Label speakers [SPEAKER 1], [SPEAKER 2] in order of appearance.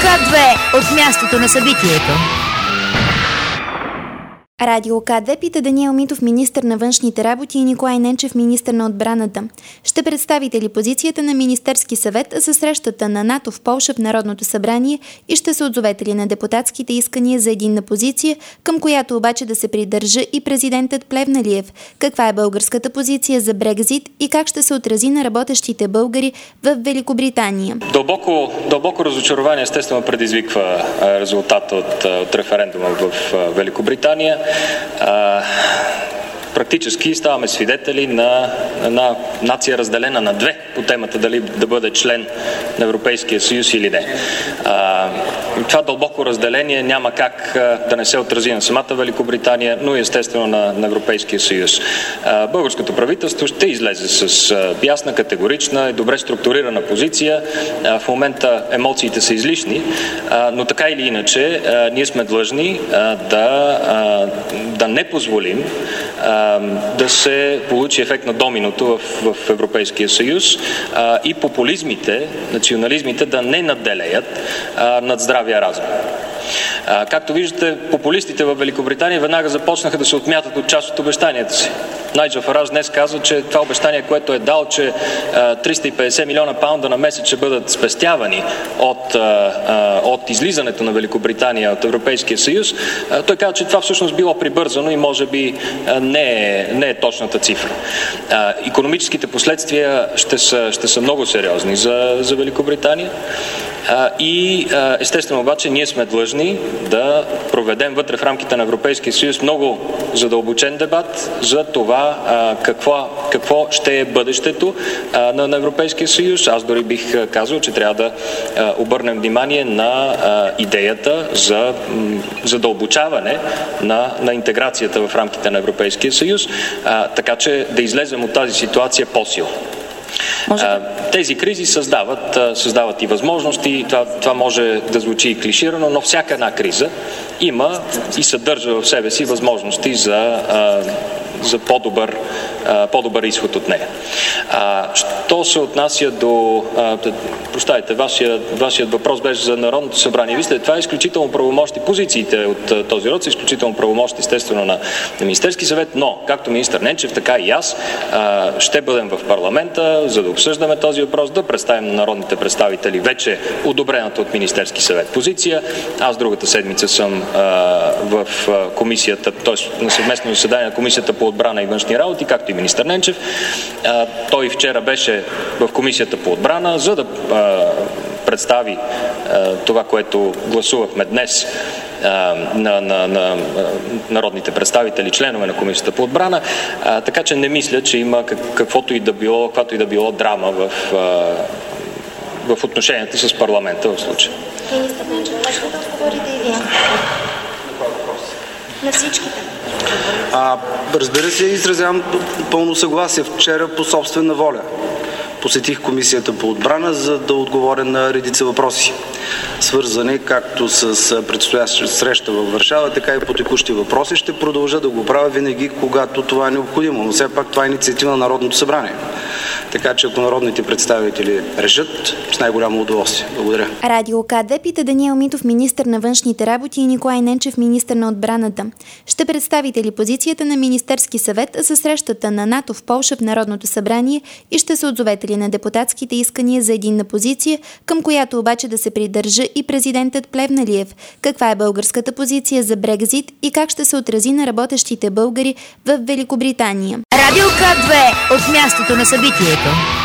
[SPEAKER 1] К2 от мястото на събитието.
[SPEAKER 2] Радио К2 пита Даниел Митов, министър на външните работи, и Николай Ненчев, министър на отбраната. Ще представите ли позицията на Министерски съвет за срещата на НАТО в Полша в Народното събрание и ще се отзовете ли на депутатските искания за единна позиция, към която обаче да се придържа и президентът Плевнелиев? Каква е българската позиция за Брекзит и как ще се отрази на работещите българи в Великобритания?
[SPEAKER 3] Дълбоко разочарование естествено предизвиква резултата от референдума в Великобритания. Практически ставаме свидетели на една нация разделена на две по темата дали да бъде член на Европейския съюз или не. Това дълбоко разделение няма как да не се отрази на самата Великобритания, но и естествено на Европейския съюз. Българското правителство ще излезе с ясна, категорична и добре структурирана позиция. В момента емоциите са излишни, но така или иначе ние сме длъжни да не позволим да се получи ефект на доминото в Европейския съюз и популизмите, национализмите да не надделеят над здравия разум. Както виждате, популистите в Великобритания веднага започнаха да се отмятат от част от обещанията си. Найджел Фараж днес каза, че това обещание, което е дал, че 350 милиона паунда на месец ще бъдат спестявани от излизането на Великобритания от Европейския съюз, той каза, че това всъщност било прибързано и може би не е точната цифра. Икономическите последствия ще са много сериозни за Великобритания. И естествено обаче ние сме длъжни да проведем вътре в рамките на Европейския съюз много задълбочен дебат за това какво ще е бъдещето на Европейския съюз. Аз дори бих казал, че трябва да обърнем внимание на идеята за задълбочаване на интеграцията в рамките на Европейския съюз, така че да излезем от тази ситуация по-силно. Тези кризи създават и възможности. Това може да звучи и клиширано, но всяка една криза има и съдържа в себе си възможности за по-добър изход от нея. Що се отнася до... Вашият въпрос беше за Народното събрание. Вижте, това е изключително правомощи. Позициите от този род са изключително правомощи, естествено, на Министерски съвет, но, както министър Ненчев, така и аз, ще бъдем в парламента, за да обсъждаме този въпрос, да представим на народните представители вече одобрената от Министерски съвет позиция. Аз другата седмица съм в комисията, т.е. на съвместно заседание на комисията по отбрана и външни работи, както и министър Ненчев. Той вчера беше в комисията по отбрана, за да представи това, което гласувахме днес на народните представители, членове на комисията по отбрана, така че не мисля, че има каквато и да било драма в отношенията с парламента в случая.
[SPEAKER 2] Министър Ненчев, може да отговорите и вие? На всичките.
[SPEAKER 4] Разбира се, изразявам пълно съгласие. Вчера по собствена воля посетих комисията по отбрана, за да отговоря на редица въпроси, свързани както с предстояща среща във Варшава, така и по текущи въпроси. Ще продължа да го правя винаги, когато това е необходимо, но все пак това е инициатива на Народното събрание. Така че ако народните представители решат, с най-голямо удоволствие. Благодаря.
[SPEAKER 2] Радио К2 пита Даниел Митов, министър на външните работи, и Николай Ненчев, министър на отбраната. Ще представите ли позицията на Министерски съвет за срещата на НАТО в Полша в Народното събрание и ще се отзовете ли на депутатските искания за единна позиция, към която обаче да се придържа и президентът Плевнелиев? Каква е българската позиция за Брекзит и как ще се отрази на работещите българи в Великобритания?
[SPEAKER 1] Радио К2 от мястото на събитието.